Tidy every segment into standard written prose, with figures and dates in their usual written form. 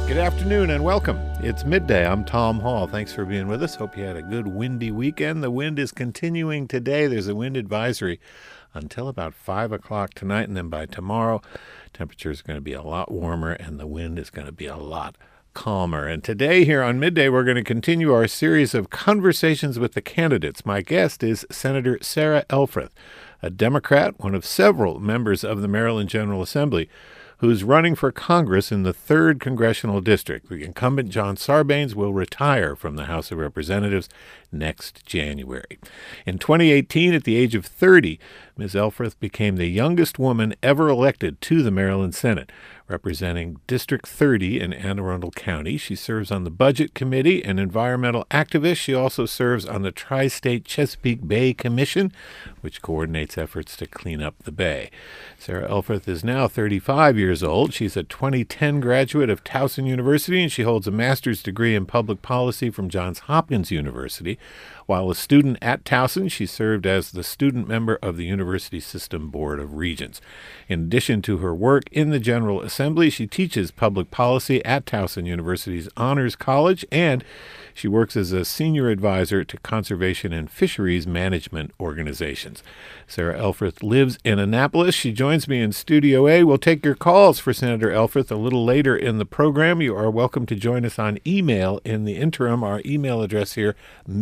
Good afternoon and welcome. It's midday. I'm Tom Hall. Thanks for being with us. Hope you had a good windy weekend. The wind is continuing today. There's a wind advisory until about 5 o'clock tonight, and then by tomorrow, temperatures are going to be a lot warmer and the wind is going to be a lot calmer. And today here on Midday, we're going to continue our series of conversations with the candidates. My guest is Senator Sarah Elfreth, a Democrat, one of several members of the Maryland General Assembly, who's running for Congress in the 3rd Congressional District. The incumbent, John Sarbanes, will retire from the House of Representatives next January. In 2018, at the age of 30, Ms. Elfreth became the youngest woman ever elected to the Maryland Senate. Representing District 30 in Anne Arundel County, she serves on the Budget Committee, an environmental activist. She also serves on the Tri-State Chesapeake Bay Commission, which coordinates efforts to clean up the bay. Sarah Elfreth is now 35 years old. She's a 2010 graduate of Towson University, and she holds a master's degree in public policy from Johns Hopkins University. While a student at Towson, she served as the student member of the University System Board of Regents. In addition to her work in the General Assembly, she teaches public policy at Towson University's Honors College, and she works as a senior advisor to conservation and fisheries management organizations. Sarah Elfreth lives in Annapolis. She joins me in Studio A. We'll take your calls for Senator Elfreth a little later in the program. You are welcome to join us on email in the interim. Our email address here,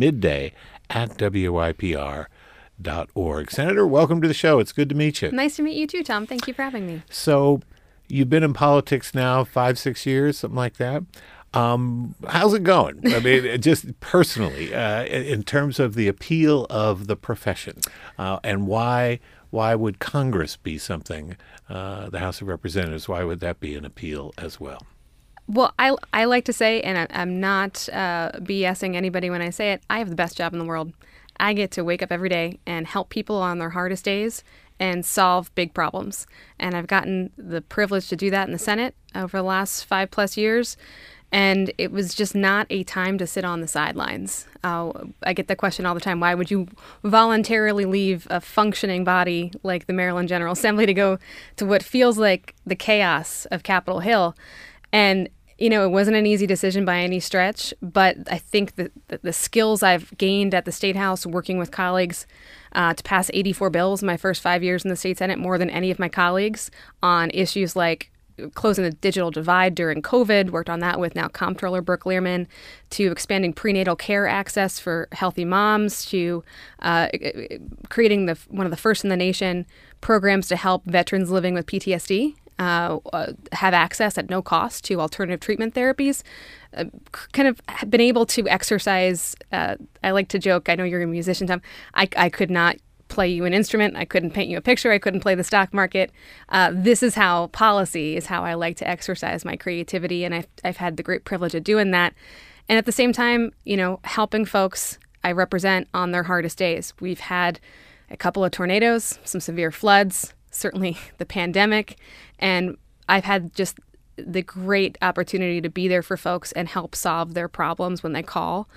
midday@wypr.org. Senator, welcome to the show. It's good to meet you. Nice to meet you too, Tom. Thank you for having me. So you've been in politics now 5-6 years, something like that. How's it going? I mean, just personally, in terms of the appeal of the profession, and why would Congress be something, the House of Representatives, why would that be an appeal as well? Well, I like to say, and I'm not BSing anybody when I say it, I have the best job in the world. I get to wake up every day and help people on their hardest days and solve big problems. And I've gotten the privilege to do that in the Senate over the last 5+ years. And it was just not a time to sit on the sidelines. I get the question all the time, why would you voluntarily leave a functioning body like the Maryland General Assembly to go to what feels like the chaos of Capitol Hill? And, you know, it wasn't an easy decision by any stretch, but I think that the skills I've gained at the State House working with colleagues to pass 84 bills in my first 5 years in the State Senate, more than any of my colleagues, on issues like closing the digital divide during COVID, worked on that with now Comptroller Brooke Learman, to expanding prenatal care access for healthy moms, to creating one of the first in the nation programs to help veterans living with PTSD have access at no cost to alternative treatment therapies. Kind of been able to exercise, I like to joke, I know you're a musician, Tom, I could not play you an instrument. I couldn't paint you a picture. I couldn't play the stock market. This is how policy is how I like to exercise my creativity. And I've had the great privilege of doing that. And at the same time, you know, helping folks I represent on their hardest days. We've had a couple of tornadoes, some severe floods, certainly the pandemic. And I've had just the great opportunity to be there for folks and help solve their problems when they call.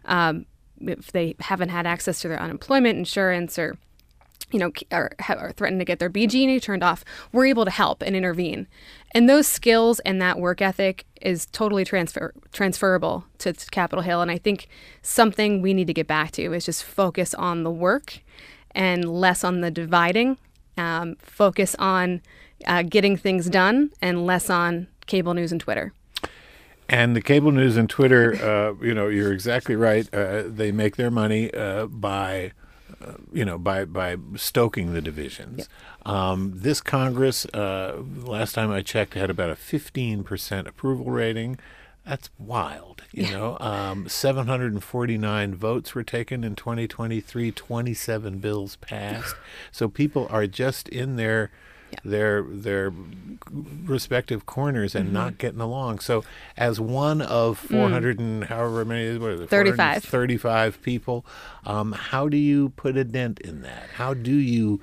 If they haven't had access to their unemployment insurance or you know, are threatened to get their BG&E turned off, we're able to help and intervene. And those skills and that work ethic is totally transferable to Capitol Hill. And I think something we need to get back to is just focus on the work and less on the dividing, focus on getting things done and less on cable news and Twitter. And the cable news and Twitter, you know, you're exactly right. They make their money by stoking the divisions. Yep. This Congress, last time I checked, had about a 15% approval rating. That's wild, you know. 749 votes were taken in 2023, 27 bills passed. So people are just in their respective corners and not getting along. So as one of 400 and however many, what is it, 35 people, how do you put a dent in that? How do you,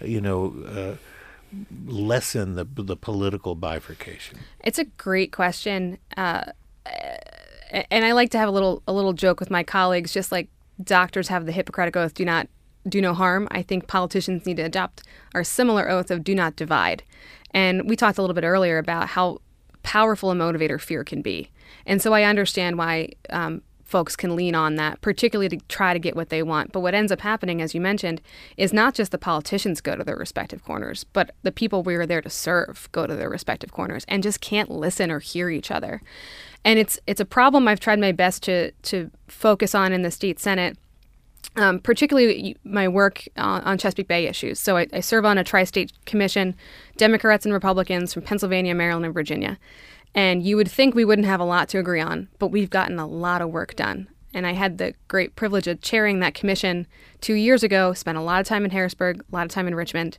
lessen the political bifurcation? It's a great question. And I like to have a little joke with my colleagues, just like doctors have the Hippocratic Oath, do no harm. I think politicians need to adopt our similar oath of do not divide. And we talked a little bit earlier about how powerful a motivator fear can be. And so I understand why folks can lean on that, particularly to try to get what they want. But what ends up happening, as you mentioned, is not just the politicians go to their respective corners, but the people we are there to serve go to their respective corners and just can't listen or hear each other. And it's a problem I've tried my best to focus on in the state Senate, particularly my work on Chesapeake Bay issues. So I serve on a tri-state commission, Democrats and Republicans from Pennsylvania, Maryland, and Virginia. And you would think we wouldn't have a lot to agree on, but we've gotten a lot of work done. And I had the great privilege of chairing that commission 2 years ago, spent a lot of time in Harrisburg, a lot of time in Richmond,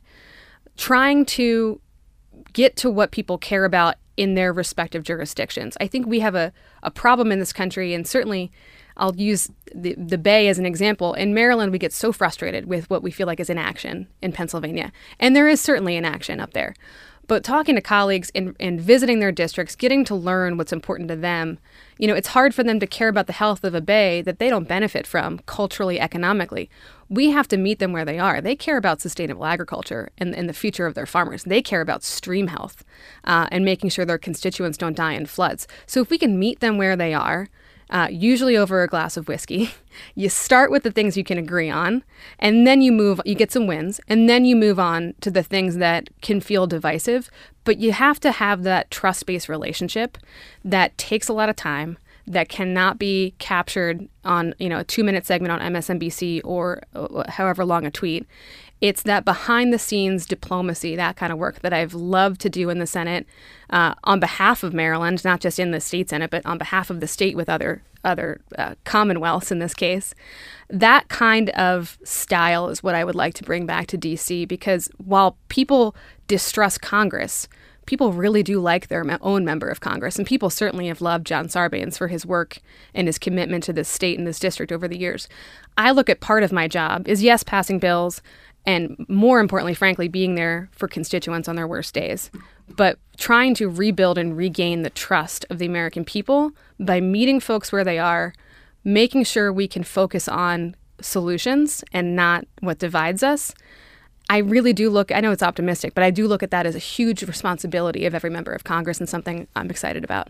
trying to get to what people care about in their respective jurisdictions. I think we have a problem in this country, and certainly I'll use the Bay as an example. In Maryland, we get so frustrated with what we feel like is inaction in Pennsylvania. And there is certainly inaction up there. But talking to colleagues and visiting their districts, getting to learn what's important to them, it's hard for them to care about the health of a bay that they don't benefit from culturally, economically. We have to meet them where they are. They care about sustainable agriculture and the future of their farmers. They care about stream health and making sure their constituents don't die in floods. So if we can meet them where they are, usually over a glass of whiskey. You start with the things you can agree on, and then you get some wins, and then you move on to the things that can feel divisive. But you have to have that trust-based relationship that takes a lot of time, that cannot be captured on a 2-minute segment on MSNBC or however long a tweet. It's that behind-the-scenes diplomacy, that kind of work that I've loved to do in the Senate on behalf of Maryland, not just in the state Senate, but on behalf of the state with other commonwealths in this case. That kind of style is what I would like to bring back to D.C. because while people distrust Congress, people really do like their own member of Congress. And people certainly have loved John Sarbanes for his work and his commitment to this state and this district over the years. I look at part of my job is, yes, passing bills, and more importantly, frankly, being there for constituents on their worst days, but trying to rebuild and regain the trust of the American people by meeting folks where they are, making sure we can focus on solutions and not what divides us. I really do I know it's optimistic, but I do look at that as a huge responsibility of every member of Congress and something I'm excited about.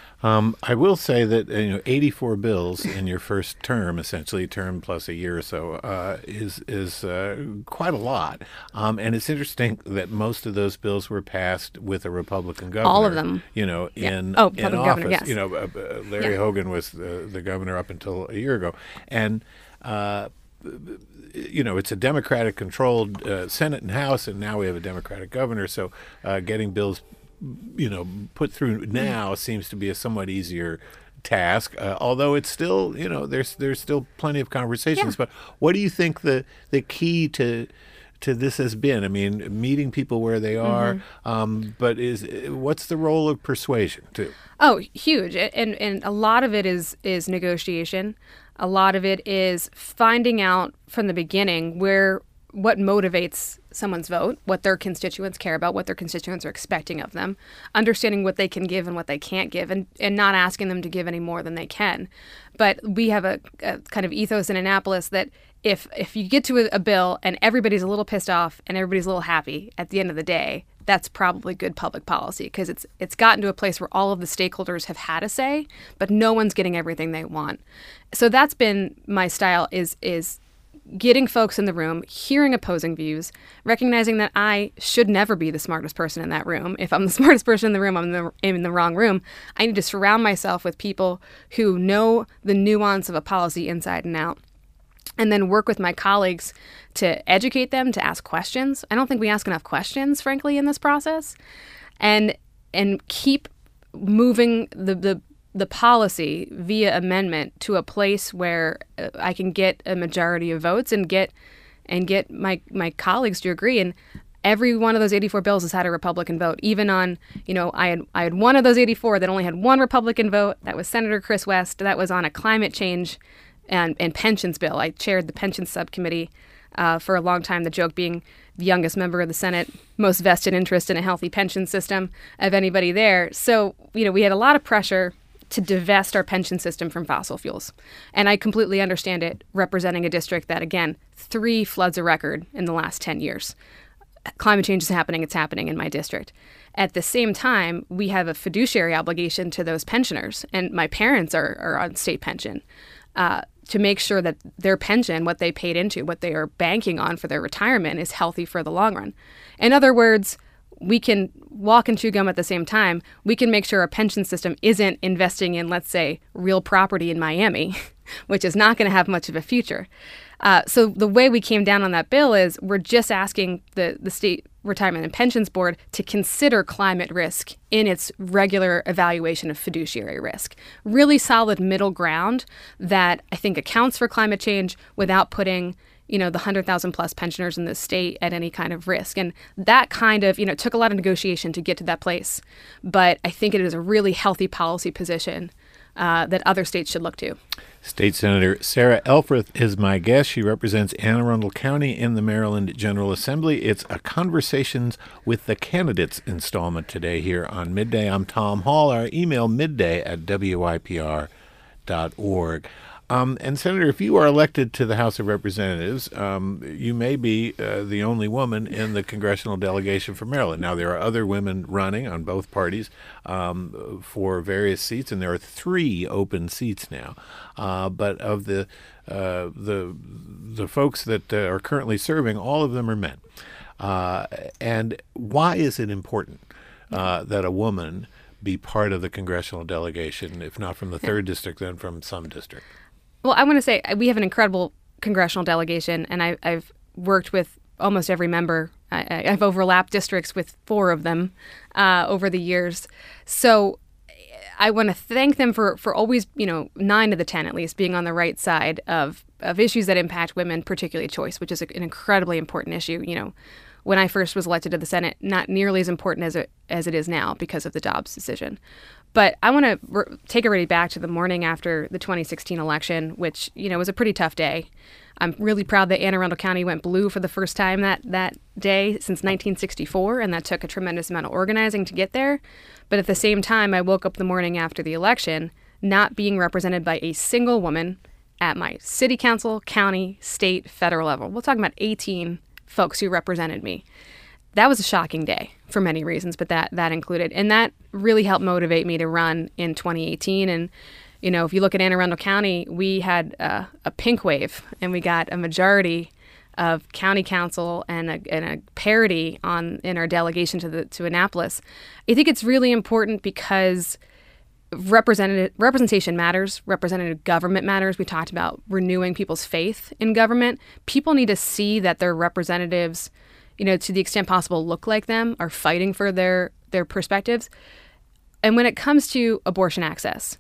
I will say that 84 bills in your first term, essentially term plus a year or so, is quite a lot. And it's interesting that most of those bills were passed with a Republican governor. All of them. In Republican office. Governor, yes. Larry Hogan was the governor up until a year ago, and it's a Democratic-controlled Senate and House, and now we have a Democratic governor. So getting bills put through now seems to be a somewhat easier task, although it's still, there's still plenty of conversations. Yeah. But what do you think the key to this has been? I mean, meeting people where they are, but what's the role of persuasion too? Oh, huge. And a lot of it is negotiation. A lot of it is finding out from the beginning what motivates someone's vote, what their constituents care about, what their constituents are expecting of them, understanding what they can give and what they can't give, and not asking them to give any more than they can. But we have a kind of ethos in Annapolis that if you get to a bill and everybody's a little pissed off and everybody's a little happy at the end of the day, that's probably good public policy because it's gotten to a place where all of the stakeholders have had a say, but no one's getting everything they want. So that's been my style is getting folks in the room, hearing opposing views, recognizing that I should never be the smartest person in that room. If I'm the smartest person in the room, I'm in the wrong room. I need to surround myself with people who know the nuance of a policy inside and out, and then work with my colleagues to educate them, to ask questions. I don't think we ask enough questions, frankly, in this process, and keep moving the policy via amendment to a place where I can get a majority of votes and get my colleagues to agree. And every one of those 84 bills has had a Republican vote. Even on, I had one of those 84 that only had one Republican vote. That was Senator Chris West. That was on a climate change and pensions bill. I chaired the pensions subcommittee for a long time, the joke being the youngest member of the Senate, most vested interest in a healthy pension system of anybody there. So, we had a lot of pressure to divest our pension system from fossil fuels. And I completely understand it, representing a district that, again, 3 floods a record in the last 10 years. climate change is happening. It's happening in my district. At the same time, we have a fiduciary obligation to those pensioners, and my parents are on state pension, to make sure that their pension, what they paid into, what they are banking on for their retirement, is healthy for the long run. In other words, we can walk and chew gum at the same time. We can make sure our pension system isn't investing in, let's say, real property in Miami, which is not going to have much of a future. So the way we came down on that bill is we're just asking the State Retirement and Pensions Board to consider climate risk in its regular evaluation of fiduciary risk. Really solid middle ground that I think accounts for climate change without putting the 100,000 plus pensioners in the state at any kind of risk. And that kind of, it took a lot of negotiation to get to that place. But I think it is a really healthy policy position that other states should look to. State Senator Sarah Elfreth is my guest. She represents Anne Arundel County in the Maryland General Assembly. It's a Conversations with the Candidates installment today here on Midday. I'm Tom Hall. Our email midday@wypr.org. And Senator, if you are elected to the House of Representatives, you may be the only woman in the congressional delegation for Maryland. Now, there are other women running on both parties for various seats, and there are 3 open seats now. But of the folks that are currently serving, all of them are men. And why is it important that a woman be part of the congressional delegation, if not from the 3rd district, then from some district? Well, I want to say we have an incredible congressional delegation, and I've worked with almost every member. I've overlapped districts with 4 of them over the years. So I want to thank them for always, 9 of the 10 at least, being on the right side of issues that impact women, particularly choice, which is an incredibly important issue. When I first was elected to the Senate, not nearly as important as it is now because of the Dobbs decision. But I want to take everybody back to the morning after the 2016 election, which, was a pretty tough day. I'm really proud that Anne Arundel County went blue for the first time that day since 1964, and that took a tremendous amount of organizing to get there. But at the same time, I woke up the morning after the election not being represented by a single woman at my city council, county, state, federal level. We're talking about 18 folks who represented me. That was a shocking day for many reasons, but that included. And that really helped motivate me to run in 2018. And, if you look at Anne Arundel County, we had a pink wave, and we got a majority of county council and a parity in our delegation to Annapolis. I think it's really important because representation matters. Representative government matters. We talked about renewing people's faith in government. People need to see that their representatives, to the extent possible, look like them, are fighting for their perspectives. And when it comes to abortion access,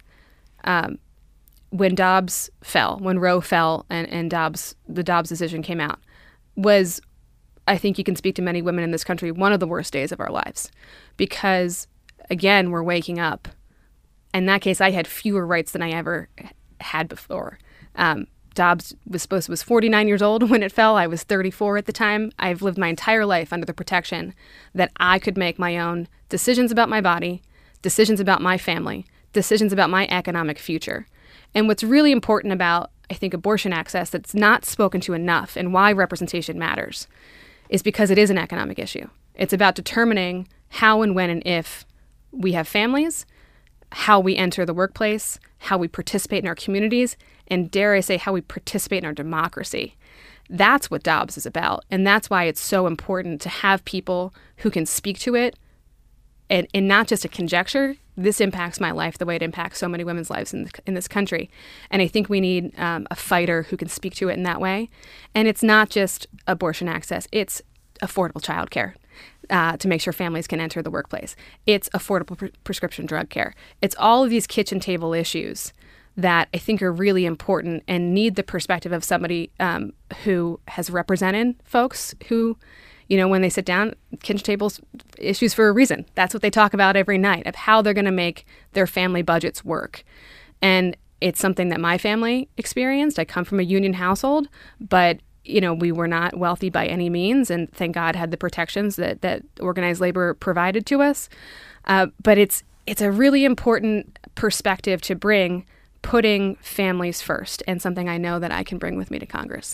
when Dobbs fell, when Roe fell and the Dobbs decision came out, was, I think you can speak to many women in this country, one of the worst days of our lives. Because, again, we're waking up. In that case, I had fewer rights than I ever had before. Dobbs was 49 years old when it fell. I was 34 at the time. I've lived my entire life under the protection that I could make my own decisions about my body, decisions about my family, decisions about my economic future. And what's really important about, I think, abortion access that's not spoken to enough, and why representation matters, is because it is an economic issue. It's about determining how and when and if we have families, how we enter the workplace, how we participate in our communities, and dare I say, how we participate in our democracy. That's what Dobbs is about. And that's why it's so important to have people who can speak to it and not just a conjecture. This impacts my life the way it impacts so many women's lives in this country. And I think we need a fighter who can speak to it in that way. And it's not just abortion access. It's affordable childcare. To make sure families can enter the workplace. It's affordable prescription drug care. It's all of these kitchen table issues that I think are really important and need the perspective of somebody who has represented folks who, when they sit down, kitchen tables issues for a reason. That's what they talk about every night, of how they're going to make their family budgets work. And it's something that my family experienced. I come from a union household, but we were not wealthy by any means, and thank God had the protections that organized labor provided to us. But it's a really important perspective to bring, putting families first, and something I know that I can bring with me to Congress.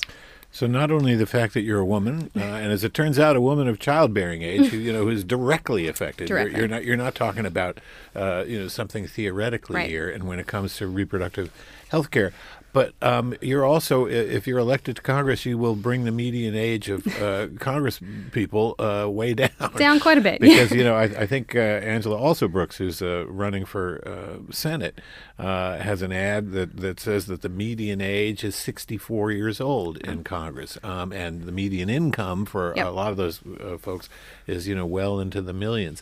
So not only the fact that you're a woman, and as it turns out, a woman of childbearing age, who is directly affected. Directly. You're not talking about something theoretically Right. here. And when it comes to reproductive health care. But you're also, if you're elected to Congress, you will bring the median age of Congress people way down. Down quite a bit. Because, I think Angela Alsobrooks, who's running for Senate, has an ad that says that the median age is 64 years old in Congress. And the median income for a lot of those folks is, well into the millions.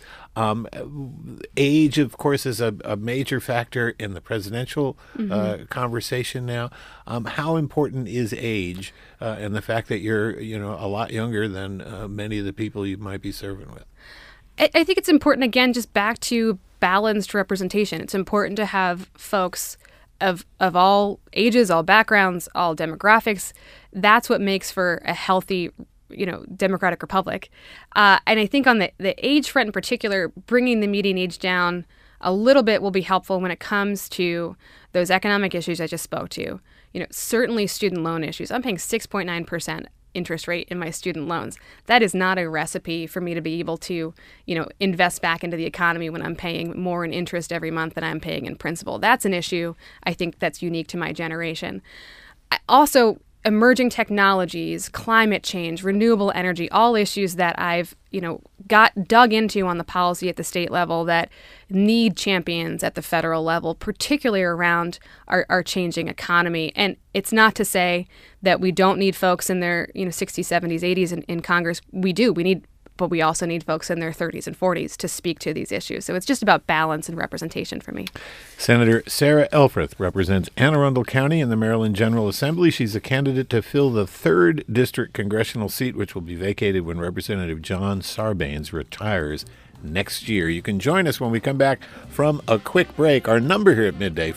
Age, of course, is a major factor in the presidential conversation now. How important is age and the fact that you're, a lot younger than many of the people you might be serving with? I think it's important, again, just back to balanced representation. It's important to have folks of all ages, all backgrounds, all demographics. That's what makes for a healthy democratic republic. And I think on the age front in particular, bringing the median age down a little bit will be helpful when it comes to those economic issues I just spoke to. Certainly student loan issues. I'm paying 6.9% interest rate in my student loans. That is not a recipe for me to be able to, invest back into the economy when I'm paying more in interest every month than I'm paying in principal. That's an issue I think that's unique to my generation. Also, emerging technologies, climate change, renewable energy, all issues that I've, got dug into on the policy at the state level that need champions at the federal level, particularly around our changing economy. And it's not to say that we don't need folks in their, 60s, 70s, 80s in Congress. We do. But we also need folks in their 30s and 40s to speak to these issues. So it's just about balance and representation for me. Senator Sarah Elfreth represents Anne Arundel County in the Maryland General Assembly. She's a candidate to fill the 3rd District congressional seat, which will be vacated when Representative John Sarbanes retires next year. You can join us when we come back from a quick break. Our number here at Midday,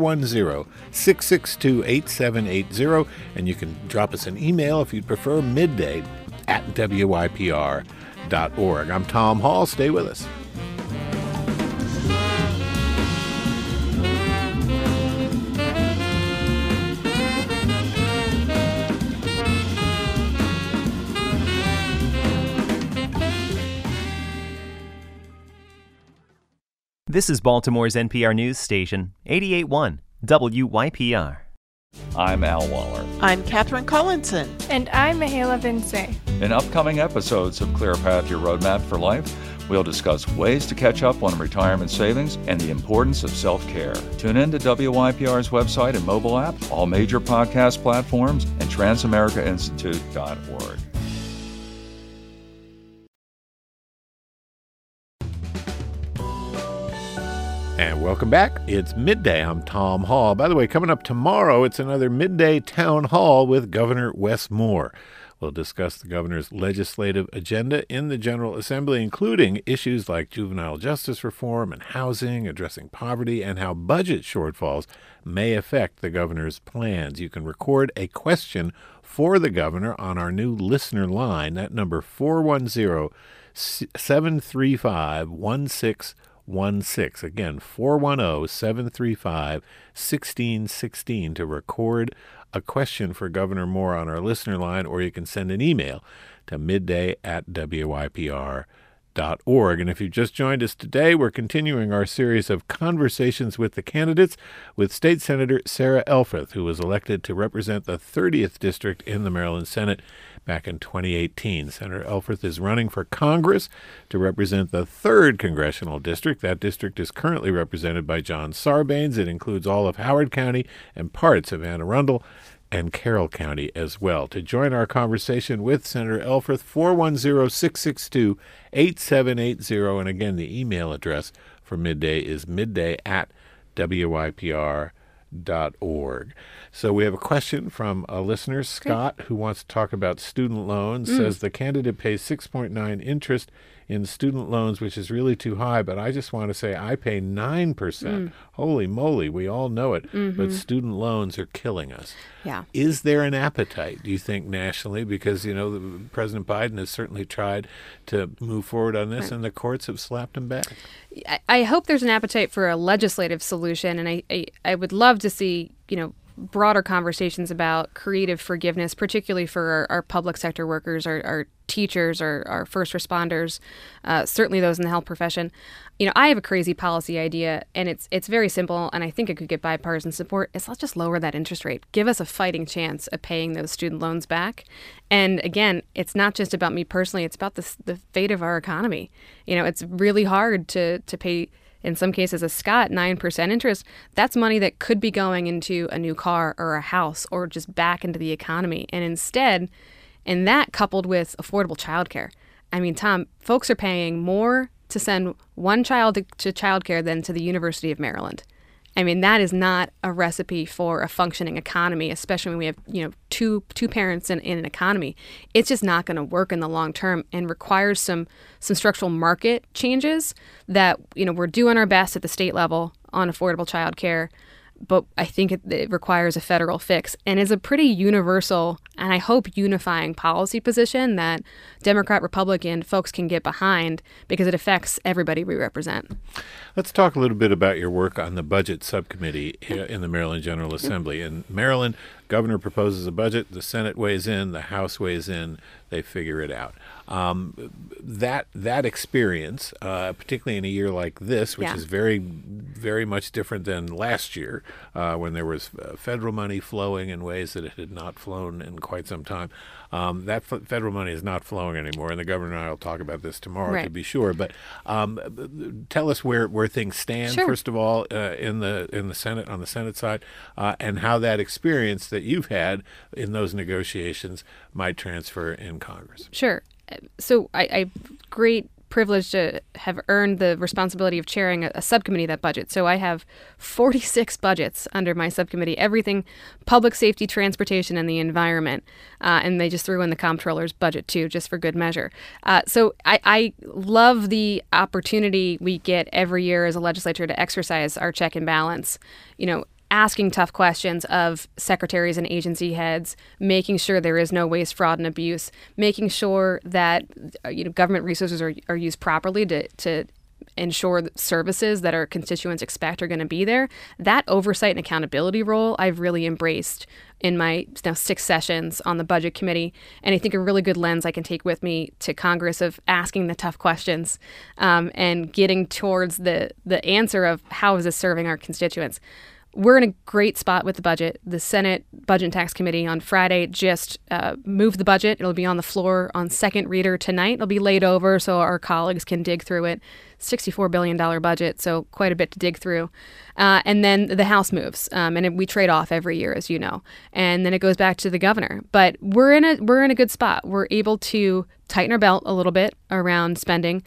410-662-8780. And you can drop us an email if you'd prefer, midday@wypr.org. I'm Tom Hall. Stay with us. This is Baltimore's NPR News Station, 88.1 WYPR. I'm Al Waller. I'm Catherine Collinson. And I'm Mihaela Vince. In upcoming episodes of Clear Path, Your Roadmap for Life, we'll discuss ways to catch up on retirement savings and the importance of self-care. Tune in to WYPR's website and mobile app, all major podcast platforms, and transamericainstitute.org. And welcome back. It's Midday. I'm Tom Hall. By the way, coming up tomorrow, it's another Midday Town Hall with Governor Wes Moore. We'll discuss the governor's legislative agenda in the General Assembly, including issues like juvenile justice reform and housing, addressing poverty, and how budget shortfalls may affect the governor's plans. You can record a question for the governor on our new listener line. That number, 410-735-1616. Again, 410-735-1616 to record a question for Governor Moore on our listener line, or you can send an email to midday@wypr.org. And if you've just joined us today, we're continuing our series of conversations with the candidates with State Senator Sarah Elfreth, who was elected to represent the 30th District in the Maryland Senate back in 2018. Senator Elfreth is running for Congress to represent the 3rd Congressional District. That district is currently represented by John Sarbanes. It includes all of Howard County and parts of Anne Arundel and Carroll County as well. To join our conversation with Senator Elfreth, 410-662-8780. And again, the email address for Midday is midday@wypr.org. So we have a question from a listener, Scott, who wants to talk about student loans. Says the candidate pays 6.9 interest in student loans, which is really too high, but I just want to say I pay 9%. Holy moly, we all know it, but student loans are killing us. Yeah. Is there an appetite, do you think, nationally? Because, President Biden has certainly tried to move forward on this, and the courts have slapped him back. I hope there's an appetite for a legislative solution, and I would love to see, broader conversations about creative forgiveness, particularly for our public sector workers, our teachers, our first responders, certainly those in the health profession. I have a crazy policy idea, and it's very simple, and I think it could get bipartisan support. Let's just lower that interest rate. Give us a fighting chance of paying those student loans back. And again, it's not just about me personally. It's about the fate of our economy. It's really hard to pay, in some cases, a Scott 9% interest. That's money that could be going into a new car or a house or just back into the economy. And instead, and that coupled with affordable childcare. I mean, Tom, folks are paying more to send one child to childcare than to the University of Maryland. I mean, that is not a recipe for a functioning economy, especially when we have, two parents in an economy. It's just not going to work in the long term and requires some structural market changes that, we're doing our best at the state level on affordable childcare. But I think it requires a federal fix and is a pretty universal and I hope unifying policy position that Democrat, Republican folks can get behind because it affects everybody we represent. Let's talk a little bit about your work on the budget subcommittee in the Maryland General Assembly. In Maryland, governor proposes a budget, the Senate weighs in, the House weighs in, they figure it out. That experience, particularly in a year like this, which is very, very much different than last year, when there was federal money flowing in ways that it had not flown in quite some time. That federal money is not flowing anymore, and the governor and I will talk about this tomorrow to be sure. But tell us where things stand, first of all, in the Senate, on the Senate side, and how that experience that you've had in those negotiations might transfer in Congress. Sure. So I great privilege to have earned the responsibility of chairing a subcommittee of that budget. So I have 46 budgets under my subcommittee, everything public safety, transportation, and the environment. And they just threw in the comptroller's budget, too, just for good measure. So I love the opportunity we get every year as a legislature to exercise our check and balance, asking tough questions of secretaries and agency heads, making sure there is no waste, fraud, and abuse, making sure that government resources are used properly to ensure that services that our constituents expect are going to be there. That oversight and accountability role I've really embraced in my now 6 sessions on the Budget Committee, and I think a really good lens I can take with me to Congress of asking the tough questions and getting towards the answer of how is this serving our constituents. We're in a great spot with the budget. The Senate Budget and Tax Committee on Friday just moved the budget. It'll be on the floor on second reader tonight. It'll be laid over so our colleagues can dig through it. $64 billion budget, so quite a bit to dig through. And then the House moves, and we trade off every year, as you know. And then it goes back to the governor. But we're in a good spot. We're able to tighten our belt a little bit around spending.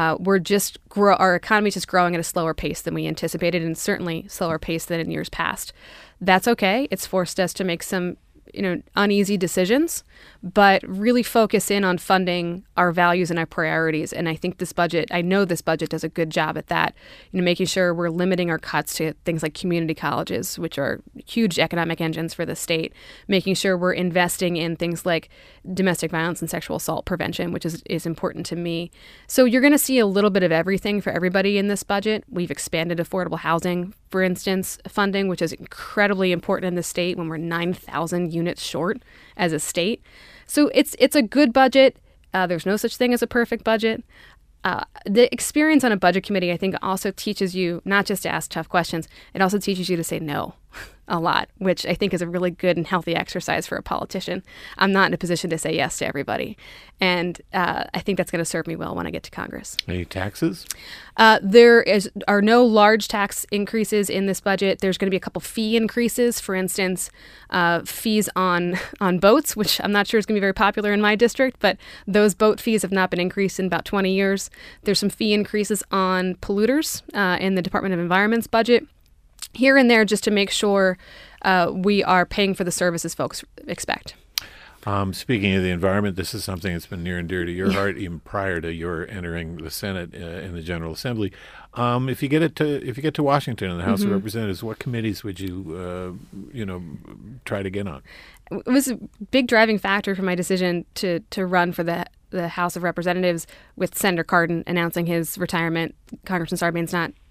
Our economy is just growing at a slower pace than we anticipated, and certainly slower pace than in years past. That's okay. It's forced us to make some uneasy decisions, but really focus in on funding our values and our priorities. And I think this budget does a good job at that, making sure we're limiting our cuts to things like community colleges, which are huge economic engines for the state, making sure we're investing in things like domestic violence and sexual assault prevention, which is important to me. So you're going to see a little bit of everything for everybody in this budget. We've expanded affordable housing, for instance, funding, which is incredibly important in the state when we're 9,000 units short as a state. So it's a good budget. There's no such thing as a perfect budget. The experience on a budget committee, I think, also teaches you not just to ask tough questions. It also teaches you to say no a lot, which I think is a really good and healthy exercise for a politician. I'm not in a position to say yes to everybody. And I think that's going to serve me well when I get to Congress. Any taxes? There are no large tax increases in this budget. There's going to be a couple fee increases. For instance, fees on boats, which I'm not sure is going to be very popular in my district, but those boat fees have not been increased in about 20 years. There's some fee increases on polluters in the Department of Environment's budget. Here and there, just to make sure we are paying for the services folks expect. Speaking of the environment, this is something that's been near and dear to your heart, even prior to your entering the Senate in the General Assembly. If you get to Washington in the House of Representatives, what committees would you try to get on? It was a big driving factor for my decision to run for the House of Representatives with Senator Cardin announcing his retirement. Congressman Sarbanes not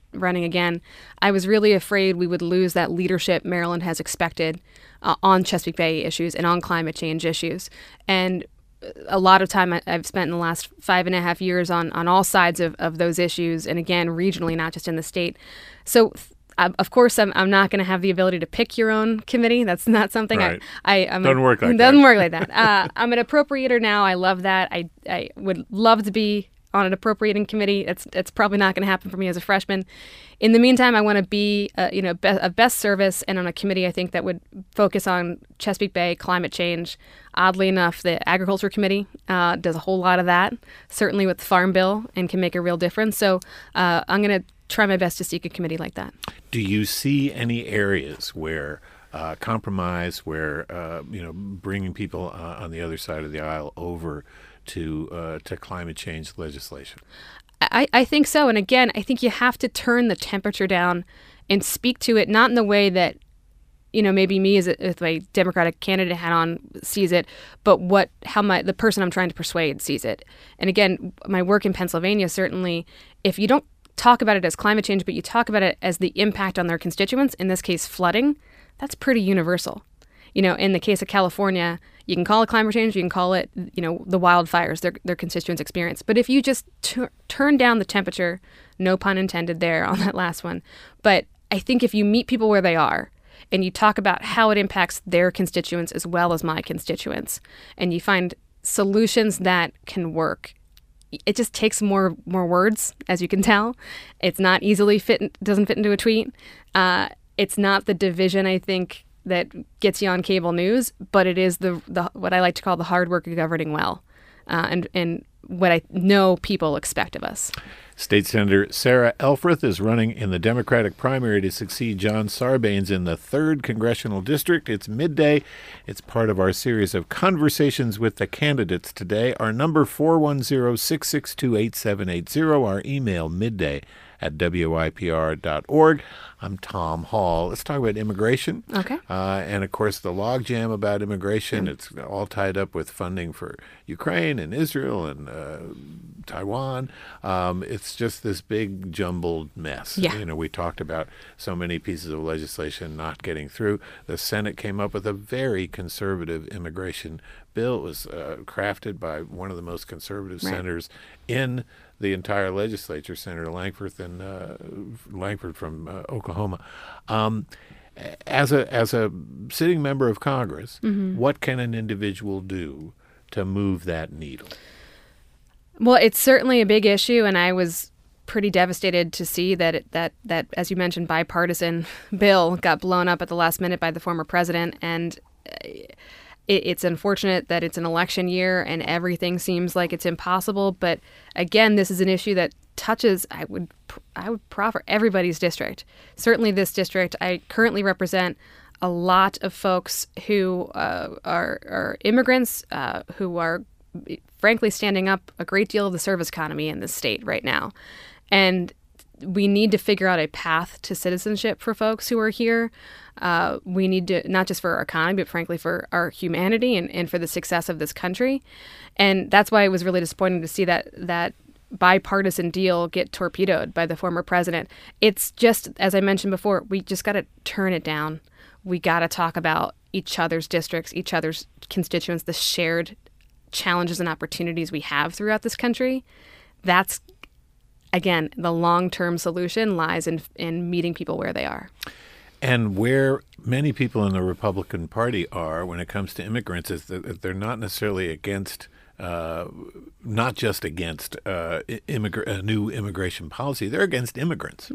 running again, I was really afraid we would lose that leadership Maryland has expected on Chesapeake Bay issues and on climate change issues. And a lot of time I've spent in the last 5.5 years on all sides of those issues, and again, regionally, not just in the state. So, of course, I'm not going to have the ability to pick your own committee. That's not something right. I'm doesn't work like that. Doesn't work like that. I'm an appropriator now. I love that. I would love to be on an appropriating committee. It's probably not going to happen for me as a freshman. In the meantime, I want to be a best service and on a committee I think that would focus on Chesapeake Bay climate change. Oddly enough, the Agriculture Committee does a whole lot of that, certainly with the Farm Bill, and can make a real difference. So I'm going to try my best to seek a committee like that. Do you see any areas where compromise, where bringing people on the other side of the aisle over to climate change legislation? I think so. And again, I think you have to turn the temperature down and speak to it, not in the way that, maybe me with my Democratic candidate hat on sees it, but how the person I'm trying to persuade sees it. And again, my work in Pennsylvania, certainly, if you don't talk about it as climate change, but you talk about it as the impact on their constituents, in this case, flooding, that's pretty universal. In the case of California, you can call it climate change, you can call it, the wildfires their constituents experience. But if you just turn down the temperature, no pun intended there on that last one, but I think if you meet people where they are and you talk about how it impacts their constituents as well as my constituents, and you find solutions that can work, it just takes more words, as you can tell. It's not easily doesn't fit into a tweet. It's not the division, I think, that gets you on cable news, but it is the what I like to call the hard work of governing well, and what I know people expect of us. State Senator Sarah Elfreth is running in the Democratic primary to succeed John Sarbanes in the 3rd Congressional District. It's midday. It's part of our series of conversations with the candidates today. Our number 410-662-8780. Our email midday@wypr.org. I'm Tom Hall. Let's talk about immigration. Okay. And, of course, the logjam about immigration. It's all tied up with funding for Ukraine and Israel and Taiwan. It's just this big jumbled mess. Yeah. We talked about so many pieces of legislation not getting through. The Senate came up with a very conservative immigration bill. It was crafted by one of the most conservative senators in the entire legislature, Senator Langford from Oklahoma. As a sitting member of Congress, what can an individual do to move that needle? Well, it's certainly a big issue, and I was pretty devastated to see that as you mentioned, bipartisan bill got blown up at the last minute by the former president, and it's unfortunate that it's an election year and everything seems like it's impossible. But again, this is an issue that touches, I would proffer, everybody's district. Certainly this district. I currently represent a lot of folks who are immigrants, who are frankly standing up a great deal of the service economy in this state right now. And we need to figure out a path to citizenship for folks who are here. We need to, not just for our economy, but frankly for our humanity and for the success of this country. And that's why it was really disappointing to see that bipartisan deal get torpedoed by the former president. It's just, as I mentioned before, we just got to turn it down. We got to talk about each other's districts, each other's constituents, the shared challenges and opportunities we have throughout this country. That's, again, the long-term solution lies in meeting people where they are. And where many people in the Republican Party are when it comes to immigrants is that they're not necessarily against, not just against new immigration policy. They're against immigrants.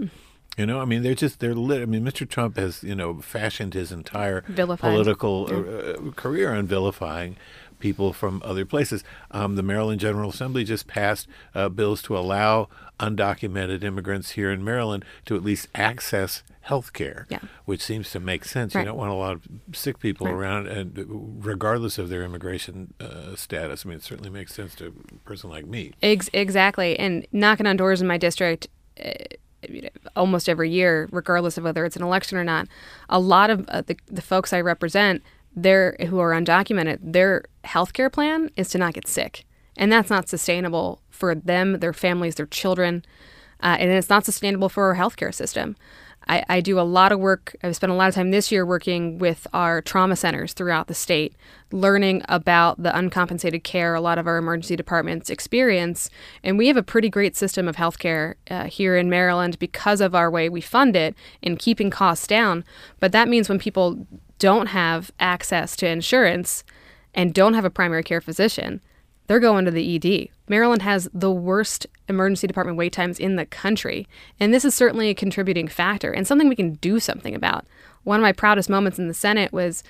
Mr. Trump has, fashioned his entire political career on vilifying people from other places. The Maryland General Assembly just passed bills to allow undocumented immigrants here in Maryland to at least access health care, which seems to make sense. Right. You don't want a lot of sick people around, and regardless of their immigration status. I mean, it certainly makes sense to a person like me. Exactly. And knocking on doors in my district almost every year, regardless of whether it's an election or not, a lot of the folks I represent, who are undocumented, their healthcare plan is to not get sick. And that's not sustainable for them, their families, their children. and it's not sustainable for our healthcare system. I do a lot of work. I've spent a lot of time this year working with our trauma centers throughout the state, learning about the uncompensated care a lot of our emergency departments experience. And we have a pretty great system of healthcare here in Maryland because of our way we fund it and keeping costs down. But that means when people don't have access to insurance and don't have a primary care physician, they're going to the ED. Maryland has the worst emergency department wait times in the country, and this is certainly a contributing factor and something we can do something about. One of my proudest moments in the Senate was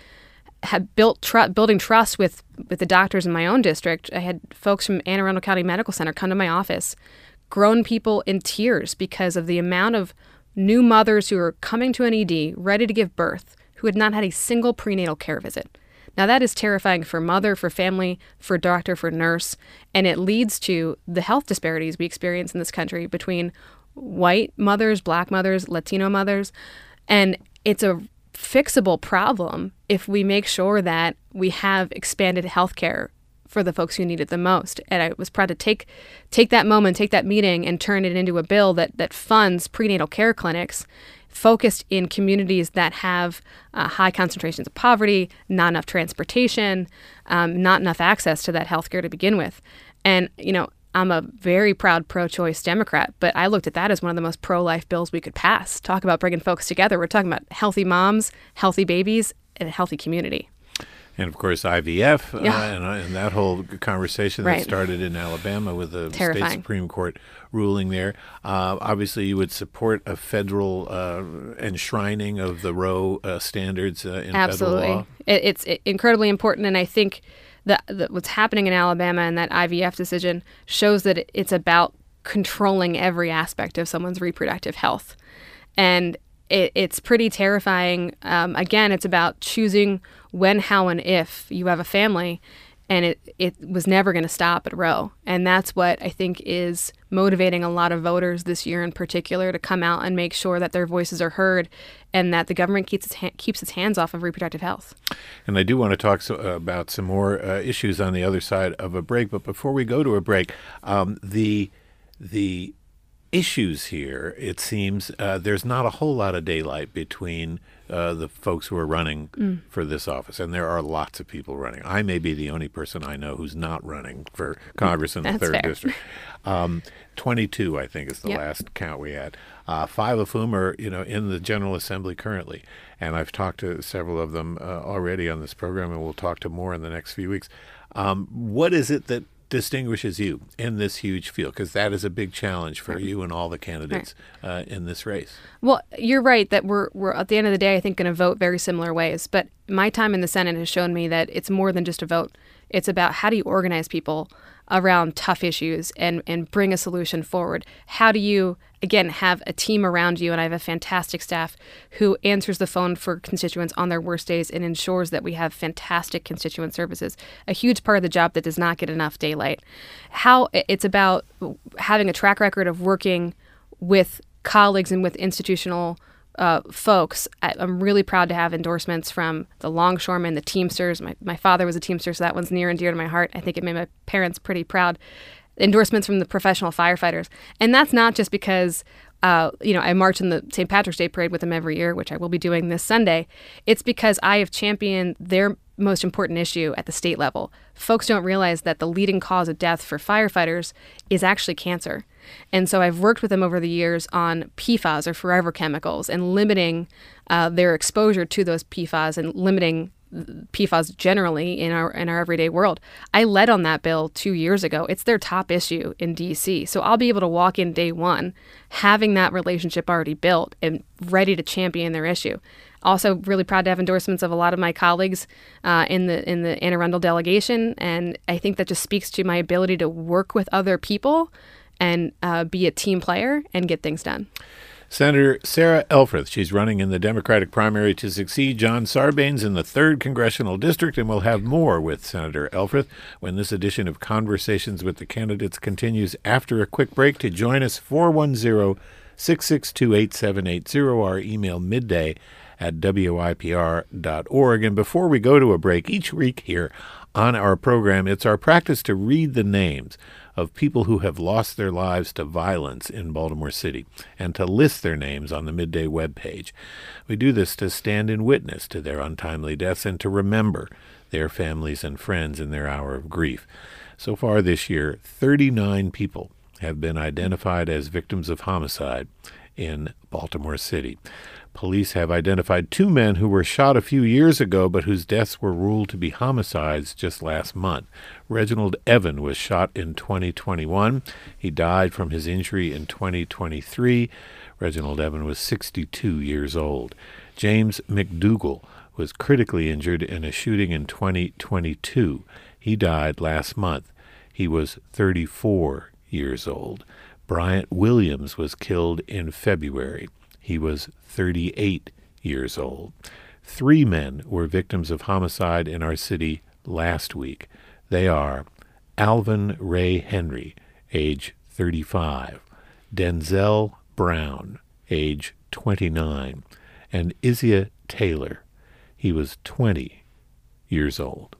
building trust with the doctors in my own district. I had folks from Anne Arundel County Medical Center come to my office, grown people in tears because of the amount of new mothers who are coming to an ED ready to give birth who had not had a single prenatal care visit. Now, that is terrifying for mother, for family, for doctor, for nurse, and it leads to the health disparities we experience in this country between white mothers, black mothers, Latino mothers, and it's a fixable problem if we make sure that we have expanded health care for the folks who need it the most. And I was proud to take that moment, take that meeting, and turn it into a bill that funds prenatal care clinics focused in communities that have high concentrations of poverty, not enough transportation, not enough access to that healthcare to begin with. And, I'm a very proud pro-choice Democrat, but I looked at that as one of the most pro-life bills we could pass. Talk about bringing folks together. We're talking about healthy moms, healthy babies, and a healthy community. And, of course, IVF and that whole conversation that started in Alabama with the state Supreme Court ruling there. Obviously, you would support a federal enshrining of the Roe standards in federal law. It's incredibly important, and I think that what's happening in Alabama and that IVF decision shows that it's about controlling every aspect of someone's reproductive health. And it's pretty terrifying. Again, it's about choosing when, how, and if you have a family, and it was never going to stop at Roe. And that's what I think is motivating a lot of voters this year in particular to come out and make sure that their voices are heard and that the government keeps its hands off of reproductive health. And I do want to talk about some more issues on the other side of a break. But before we go to a break, the issues here, it seems there's not a whole lot of daylight between the folks who are running for this office. And there are lots of people running. I may be the only person I know who's not running for Congress in the 3rd District. 22, I think, is the last count we had. 5 of whom are, in the General Assembly currently. And I've talked to several of them already on this program, and we'll talk to more in the next few weeks. What is it that distinguishes you in this huge field? Because that is a big challenge for you and all the candidates in this race. Well, you're right that we're at the end of the day, I think, going to vote very similar ways. But my time in the Senate has shown me that it's more than just a vote. It's about how do you organize people around tough issues and bring a solution forward? How do you, again, have a team around you? And I have a fantastic staff who answers the phone for constituents on their worst days and ensures that we have fantastic constituent services, a huge part of the job that does not get enough daylight. How it's about having a track record of working with colleagues and with institutional folks. I'm really proud to have endorsements from the longshoremen, the Teamsters. My father was a Teamster, so that one's near and dear to my heart. I think it made my parents pretty proud. Endorsements from the professional firefighters. And that's not just because, I march in the St. Patrick's Day Parade with them every year, which I will be doing this Sunday. It's because I have championed their most important issue at the state level. Folks don't realize that the leading cause of death for firefighters is actually cancer. And so I've worked with them over the years on PFAS, or forever chemicals, and limiting their exposure to those PFAS and limiting PFAS generally in our everyday world. I led on that bill 2 years ago. It's their top issue in D.C. So I'll be able to walk in day one having that relationship already built and ready to champion their issue. Also really proud to have endorsements of a lot of my colleagues in the Anne Arundel delegation. And I think that just speaks to my ability to work with other people and be a team player and get things done. Senator Sarah Elfreth, she's running in the Democratic primary to succeed John Sarbanes in the 3rd Congressional District, and we'll have more with Senator Elfreth when this edition of Conversations with the Candidates continues after a quick break. To join us, 410-662-8780, our email midday@wipr.org. And before we go to a break, each week here on our program, it's our practice to read the names of people who have lost their lives to violence in Baltimore City and to list their names on the Midday webpage. We do this to stand in witness to their untimely deaths and to remember their families and friends in their hour of grief. So far this year, 39 people have been identified as victims of homicide in Baltimore City. Police have identified 2 men who were shot a few years ago but whose deaths were ruled to be homicides just last month. Reginald Evan was shot in 2021. He died from his injury in 2023. Reginald Evan was 62 years old. James McDougal was critically injured in a shooting in 2022. He died last month. He was 34 years old. Bryant Williams was killed in February. He was 38 years old. 3 men were victims of homicide in our city last week. They are Alvin Ray Henry, age 35, Denzel Brown, age 29, and Izia Taylor. He was 20 years old.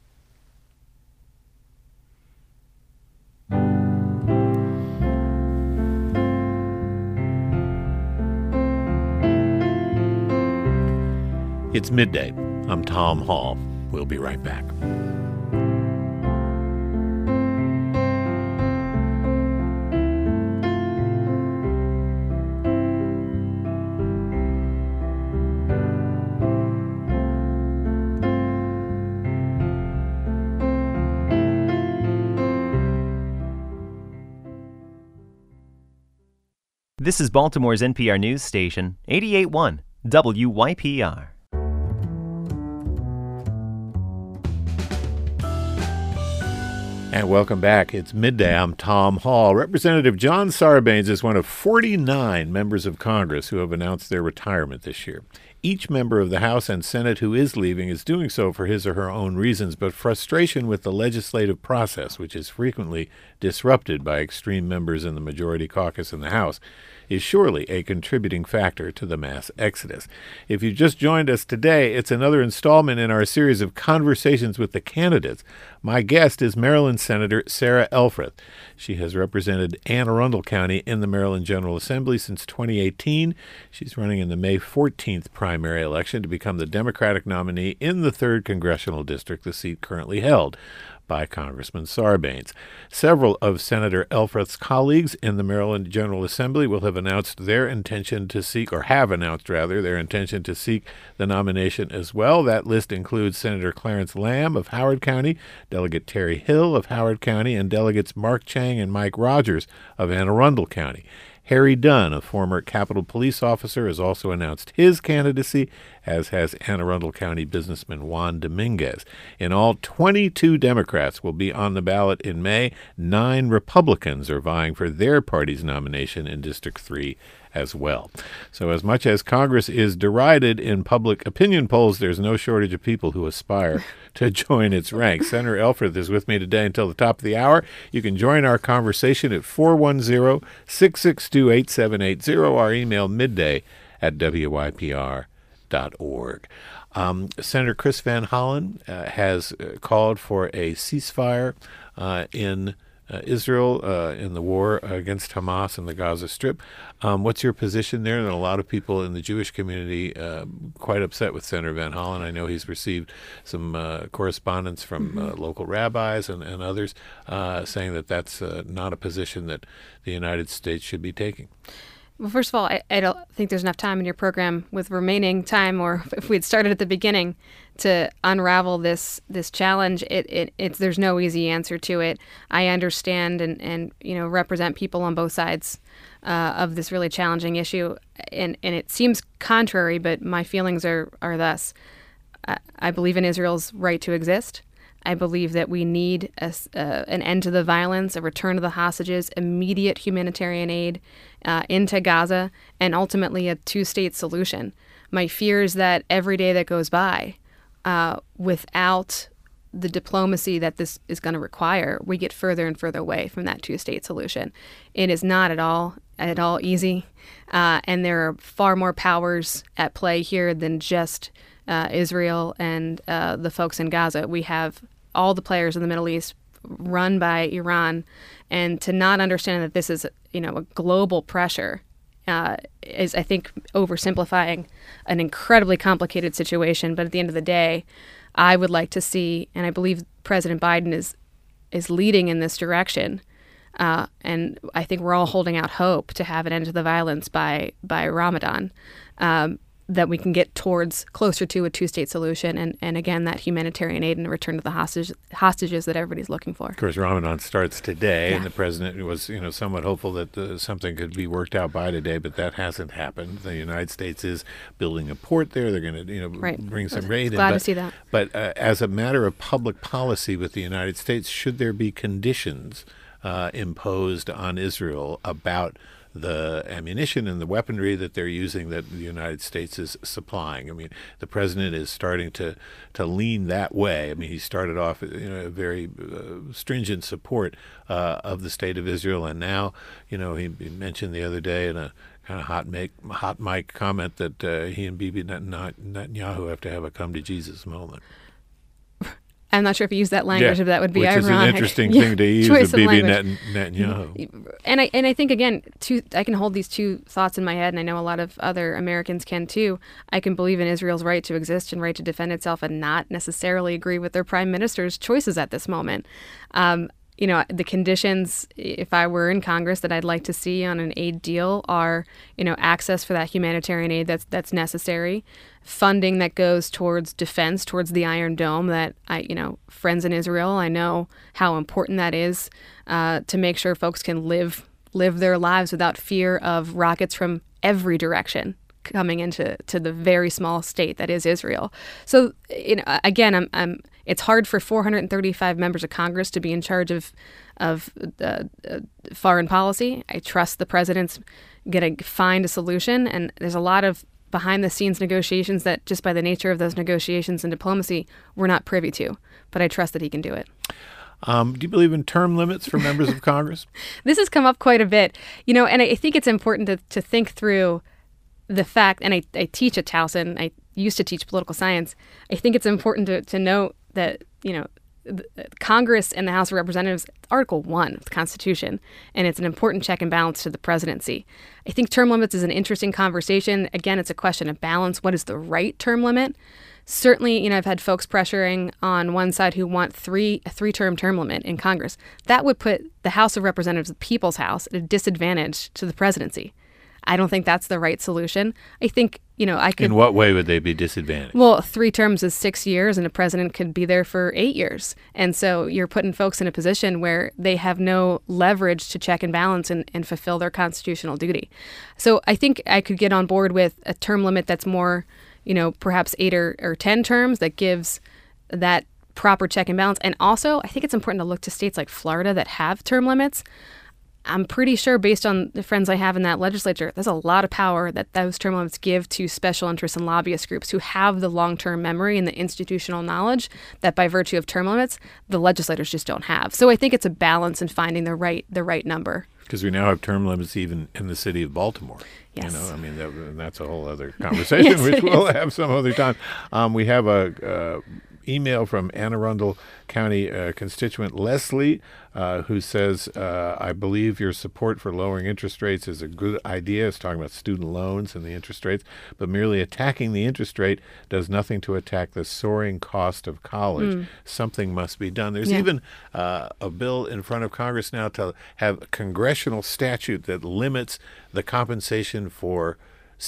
It's midday. I'm Tom Hall. We'll be right back. This is Baltimore's NPR news station, 88.1 WYPR. And welcome back. It's midday. I'm Tom Hall. Representative John Sarbanes is one of 49 members of Congress who have announced their retirement this year. Each member of the House and Senate who is leaving is doing so for his or her own reasons, but frustration with the legislative process, which is frequently disrupted by extreme members in the majority caucus in the House, is surely a contributing factor to the mass exodus. If you just joined us today, it's another installment in our series of conversations with the candidates. My guest is Maryland Senator Sarah Elfreth. She has represented Anne Arundel County in the Maryland General Assembly since 2018. She's running in the May 14th primary election to become the Democratic nominee in the 3rd Congressional District, the seat currently held by Congressman Sarbanes. Several of Senator Elfreth's colleagues in the Maryland General Assembly will have announced their intention to seek, or have announced rather, their intention to seek the nomination as well. That list includes Senator Clarence Lamb of Howard County, Delegate Terry Hill of Howard County, and Delegates Mark Chang and Mike Rogers of Anne Arundel County. Harry Dunn, a former Capitol Police officer, has also announced his candidacy, as has Anne Arundel County businessman Juan Dominguez. In all, 22 Democrats will be on the ballot in May. 9 Republicans are vying for their party's nomination in District 3 as well. So as much as Congress is derided in public opinion polls, there's no shortage of people who aspire to join its ranks. Senator Elfreth is with me today until the top of the hour. You can join our conversation at 410-662-8780, our email midday@wypr.org. Senator Chris Van Hollen has called for a ceasefire in Israel in the war against Hamas in the Gaza Strip. What's your position there? And a lot of people in the Jewish community quite upset with Senator Van Hollen. I know he's received some correspondence from local rabbis and others saying that that's not a position that the United States should be taking. Well, first of all, I don't think there's enough time in your program with remaining time, or if we'd started at the beginning, to unravel this challenge. There's no easy answer to it. I understand and represent people on both sides of this really challenging issue, and it seems contrary, but my feelings are thus. I believe in Israel's right to exist. I believe that we need an end to the violence, a return of the hostages, immediate humanitarian aid into Gaza, and ultimately a 2-state solution. My fear is that every day that goes by without the diplomacy that this is going to require, we get further and further away from that 2-state solution. It is not at all easy, and there are far more powers at play here than just Israel and the folks in Gaza. We have all the players in the Middle East run by Iran, and to not understand that this is, a global pressure is, I think, oversimplifying an incredibly complicated situation. But at the end of the day, I would like to see, and I believe President Biden is leading in this direction, and I think we're all holding out hope to have an end to the violence by Ramadan, that we can get towards closer to a two-state solution, and again, that humanitarian aid and a return to the hostages that everybody's looking for. Of course, Ramadan starts today, Yeah. and the president was, somewhat hopeful that something could be worked out by today, but that hasn't happened. The United States is building a port there. They're going to, Right. bring some aid in. Glad to see that. But as a matter of public policy with the United States, should there be conditions imposed on Israel about the ammunition and the weaponry that they're using that the United States is supplying? I mean, the president is starting to lean that way. I mean, he started off, a very stringent support of the state of Israel, and now, he mentioned the other day in a kind of hot mic comment that he and Bibi Netanyahu have to have a come to Jesus moment. I'm not sure if he used that language, but that would be which ironic. is an interesting thing to use choice with of Bibi language. Netanyahu. And I think, again, I can hold these two thoughts in my head, and I know a lot of other Americans can too. I can believe in Israel's right to exist and right to defend itself, and not necessarily agree with their prime minister's choices at this moment. The conditions, if I were in Congress, that I'd like to see on an aid deal are, access for that humanitarian aid that's necessary, funding that goes towards defense, towards the Iron Dome that friends in Israel, I know how important that is to make sure folks can live their lives without fear of rockets from every direction coming into the very small state that is Israel. So, again, it's hard for 435 members of Congress to be in charge of foreign policy. I trust the president's going to find a solution, and there's a lot of behind-the-scenes negotiations that, just by the nature of those negotiations and diplomacy, we're not privy to. But I trust that he can do it. Do you believe in term limits for members of Congress? This has come up quite a bit, and I think it's important to think through the fact, and I teach at Towson, I used to teach political science. I think it's important to note that, Congress and the House of Representatives, Article 1 of the Constitution, and it's an important check and balance to the presidency. I think term limits is an interesting conversation. Again, it's a question of balance. What is the right term limit? Certainly, I've had folks pressuring on one side who want a three-term term limit in Congress. That would put the House of Representatives, the People's House, at a disadvantage to the presidency. I don't think that's the right solution. I think, I could... In what way would they be disadvantaged? Well, 3 terms is 6 years, and a president could be there for 8 years. And so you're putting folks in a position where they have no leverage to check and balance and fulfill their constitutional duty. So I think I could get on board with a term limit that's more, perhaps 8 or 10 terms that gives that proper check and balance. And also, I think it's important to look to states like Florida that have term limits. I'm pretty sure, based on the friends I have in that legislature, there's a lot of power that those term limits give to special interests and lobbyist groups who have the long-term memory and the institutional knowledge that, by virtue of term limits, the legislators just don't have. So I think it's a balance in finding the right number. Because we now have term limits even in the city of Baltimore. Yes. That's a whole other conversation, Yes, which we'll have some other time. We have a email from Anne Arundel County constituent Leslie, who says, I believe your support for lowering interest rates is a good idea. It's talking about student loans and the interest rates, but merely attacking the interest rate does nothing to attack the soaring cost of college. Something must be done. There's even a bill in front of Congress now to have a congressional statute that limits the compensation for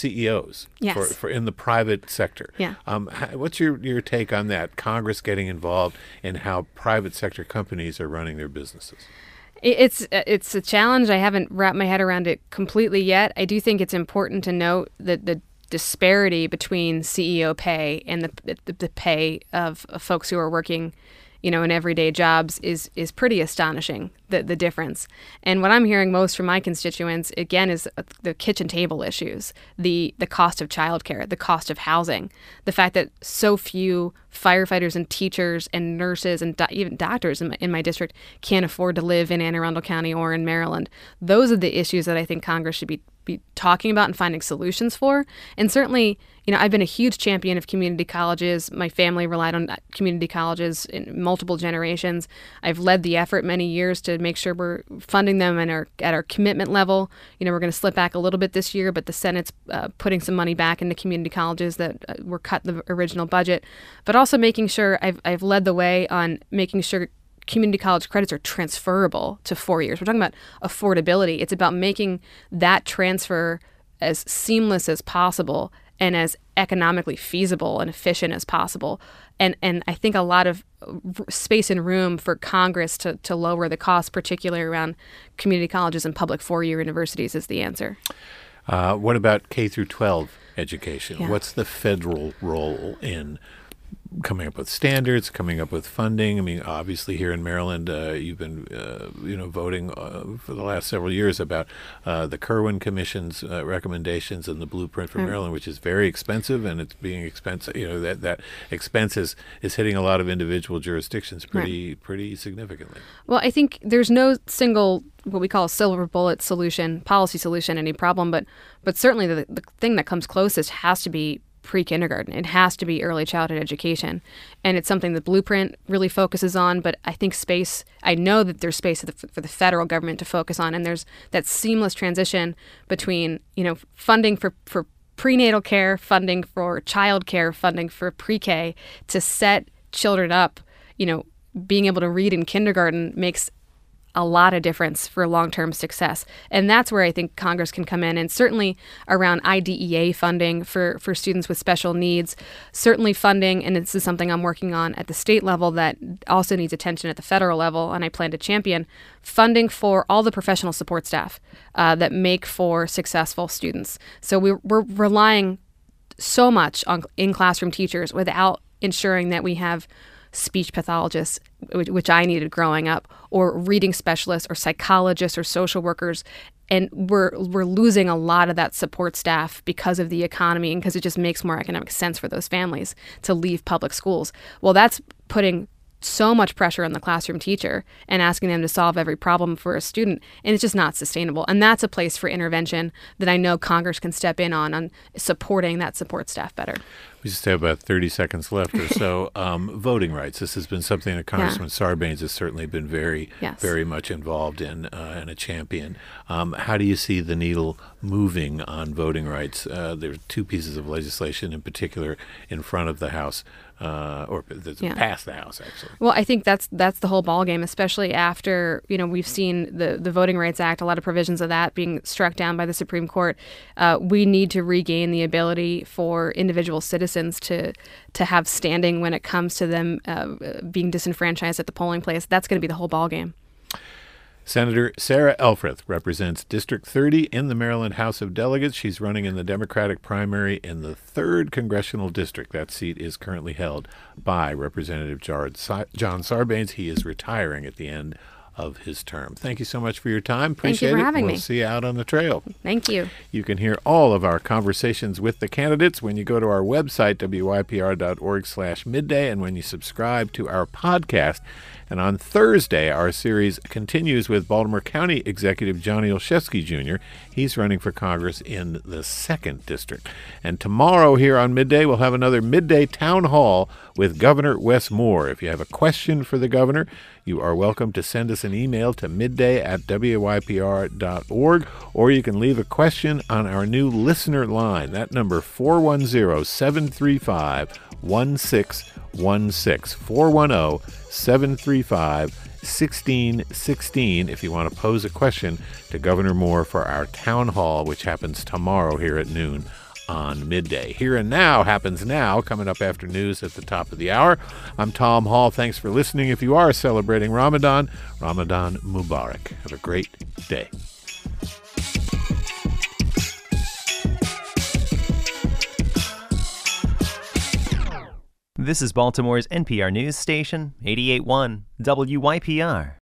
CEOs for in the private sector. Yeah. What's your take on that? Congress getting involved in how private sector companies are running their businesses. It's a challenge. I haven't wrapped my head around it completely yet. I do think it's important to note that the disparity between CEO pay and the pay of folks who are working, in everyday jobs is pretty astonishing, the difference. And what I'm hearing most from my constituents, again, is the kitchen table issues, the cost of childcare, the cost of housing, the fact that so few firefighters and teachers and nurses and even doctors in my district can't afford to live in Anne Arundel County or in Maryland. Those are the issues that I think Congress should be talking about and finding solutions for. And certainly, I've been a huge champion of community colleges. My family relied on community colleges in multiple generations. I've led the effort many years to make sure we're funding them and are at our commitment level. We're going to slip back a little bit this year, but the Senate's putting some money back into community colleges that were cut in the original budget. But also making sure I've led the way on making sure community college credits are transferable to 4 years. We're talking about affordability. It's about making that transfer as seamless as possible and as economically feasible and efficient as possible. And I think a lot of space and room for Congress to lower the costs, particularly around community colleges and public four-year universities, is the answer. What about K through 12 education? Yeah. What's the federal role in coming up with standards, coming up with funding? I mean, obviously here in Maryland, you've been, voting for the last several years about the Kirwan Commission's recommendations and the blueprint for Maryland, which is very expensive, and it's being expensive. That expense is hitting a lot of individual jurisdictions pretty significantly. Well, I think there's no single what we call a silver bullet solution, policy solution, any problem, but certainly the thing that comes closest has to be pre-kindergarten. It has to be early childhood education. And it's something the Blueprint really focuses on, but I think I know that there's space for the federal government to focus on, and there's that seamless transition between, funding for prenatal care, funding for child care, funding for pre-K to set children up. Being able to read in kindergarten makes a lot of difference for long-term success. And that's where I think Congress can come in, and certainly around IDEA funding for students with special needs, certainly funding, and this is something I'm working on at the state level that also needs attention at the federal level, and I plan to champion funding for all the professional support staff that make for successful students. So we're relying so much on in-classroom teachers without ensuring that we have speech pathologists, which I needed growing up, or reading specialists or psychologists or social workers. And we're losing a lot of that support staff because of the economy and because it just makes more economic sense for those families to leave public schools. Well, that's putting so much pressure on the classroom teacher and asking them to solve every problem for a student, and it's just not sustainable. And that's a place for intervention that I know Congress can step in on supporting that support staff better. We just have about 30 seconds left or so. Voting rights. This has been something that Congressman Sarbanes has certainly been very much involved in and a champion. How do you see the needle moving on voting rights? There are two pieces of legislation in particular in front of the House, or past the House, actually. Well, I think that's the whole ballgame, especially after we've seen the Voting Rights Act, a lot of provisions of that being struck down by the Supreme Court. We need to regain the ability for individual citizens to have standing when it comes to them being disenfranchised at the polling place. That's going to be the whole ballgame. Senator Sarah Elfreth represents District 30 in the Maryland House of Delegates. She's running in the Democratic primary in the 3rd Congressional District. That seat is currently held by Representative John Sarbanes. He is retiring at the end of his term. Thank you so much for your time. Appreciate it. Thank you for having me. We'll see you out on the trail. Thank you. You can hear all of our conversations with the candidates when you go to our website, wypr.org/midday, and when you subscribe to our podcast. And on Thursday, our series continues with Baltimore County Executive Johnny Olszewski Jr. He's running for Congress in the 2nd District. And tomorrow here on Midday, we'll have another Midday Town Hall with Governor Wes Moore. If you have a question for the governor, you are welcome to send us an email to midday@wypr.org, or you can leave a question on our new listener line. That number, 410-735-1616, 410-735-1616, if you want to pose a question to Governor Moore for our town hall, which happens tomorrow here at noon on Midday. Here and Now happens now, coming up after news at the top of the hour. I'm Tom Hall. Thanks for listening. If you are celebrating Ramadan, Ramadan Mubarak. Have a great day. This is Baltimore's NPR news station, 88.1 WYPR.